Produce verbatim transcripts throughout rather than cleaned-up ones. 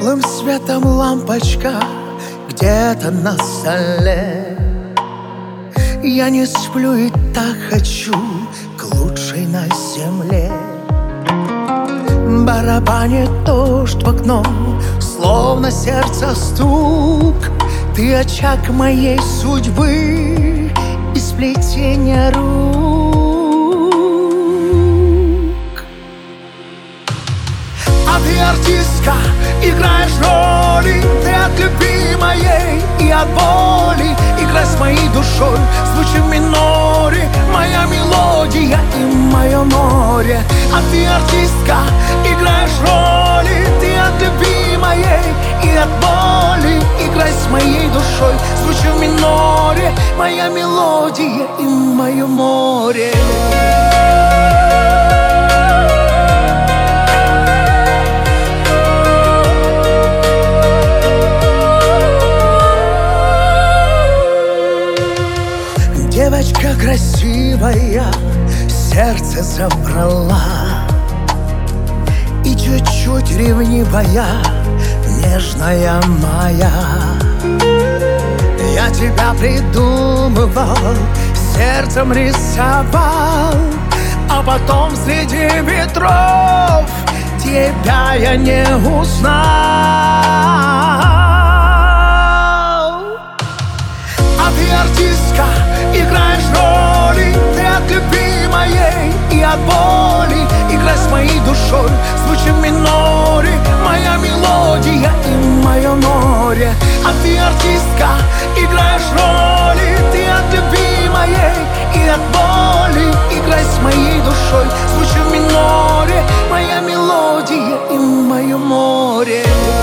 Тусклым светом лампочка где-то на столе. Я не сплю и так хочу к лучшей на земле. Барабанит дождь в окно, словно сердце стук. Ты очаг моей судьбы и сплетения рук. А ты артистка, играешь роли. Ты от любимой и от боли. Играй с моей душой, звучи в миноре. Моя мелодия и мое море. А ты артистка, играешь роли. Ты от любимой и от боли. Играй с моей душой, звучи в миноре. Моя мелодия и мое море. Девочка красивая, сердце забрала. И чуть-чуть ревнивая, нежная моя. Я тебя придумывал, сердцем рисовал, а потом среди ветров тебя я не узнал. А ты артистка, играешь роли. Ты от любимой и от боли. Играй с моей душой, звучи в миноре. Моя мелодия и мое море. А ты артистка, играешь роли. Ты от любимой и от боли. Играй с моей душой, звучи в миноре. Моя мелодия и мое море.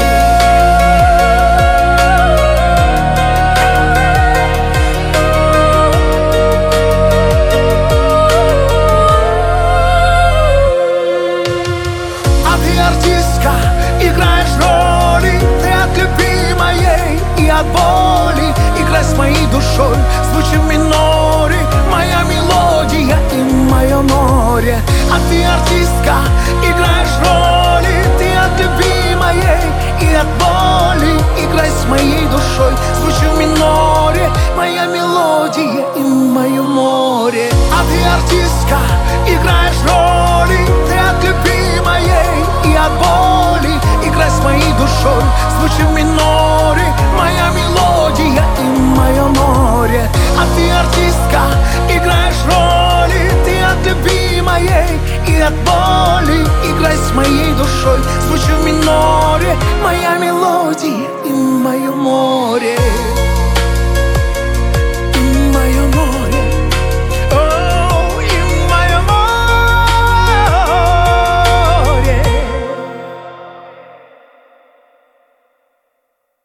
Играешь роли. Ты от любимой и от боли. Играй с моей душой, звучи в миноре. Моя мелодия и мое море. А ты артистка, играешь роли. Ты от любимой и от боли. Играй с моей душой, звучи в миноре. Моя мелодия и мое море. А ты артистка, играешь роли. Ты от любимой и от боли. Играй с моей душой, звучи в миноре. Моя мелодия и мое море. А ты артистка, играешь роли. Ты от любимой и от боли. Играй с моей душой, звучи в миноре. Моя мелодия